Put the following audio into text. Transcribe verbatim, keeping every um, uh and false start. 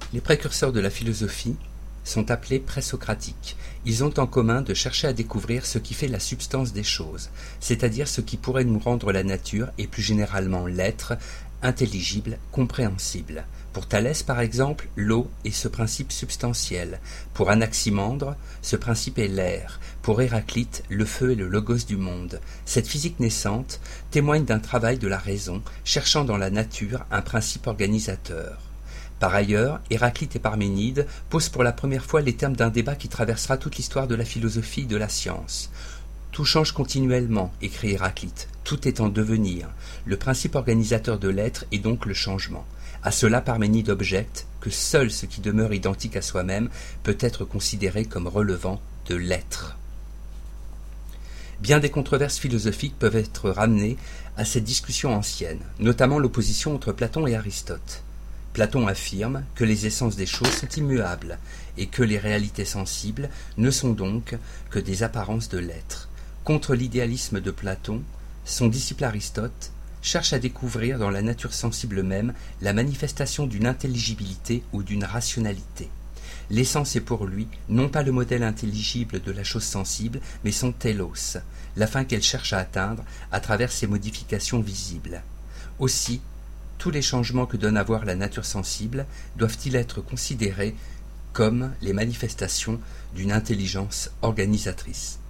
Les précurseurs de la philosophie sont appelés présocratiques. Ils ont en commun de chercher à découvrir ce qui fait la substance des choses, c'est-à-dire ce qui pourrait nous rendre la nature et plus généralement l'être intelligible, compréhensible. Pour Thalès, par exemple, l'eau est ce principe substantiel. Pour Anaximandre, ce principe est l'air. Pour Héraclite, le feu est le logos du monde. Cette physique naissante témoigne d'un travail de la raison, cherchant dans la nature un principe organisateur. Par ailleurs, Héraclite et Parménide posent pour la première fois les termes d'un débat qui traversera toute l'histoire de la philosophie et de la science. Tout change continuellement, écrit Héraclite, tout est en devenir. Le principe organisateur de l'être est donc le changement. À cela, Parménide objecte que seul ce qui demeure identique à soi-même peut être considéré comme relevant de l'être. Bien des controverses philosophiques peuvent être ramenées à cette discussion ancienne, notamment l'opposition entre Platon et Aristote. Platon affirme que les essences des choses sont immuables et que les réalités sensibles ne sont donc que des apparences de l'être. Contre l'idéalisme de Platon, son disciple Aristote cherche à découvrir dans la nature sensible même la manifestation d'une intelligibilité ou d'une rationalité. L'essence est pour lui non pas le modèle intelligible de la chose sensible, mais son télos, la fin qu'elle cherche à atteindre à travers ses modifications visibles. Aussi, tous les changements que donne à voir la nature sensible doivent-ils être considérés comme les manifestations d'une intelligence organisatrice.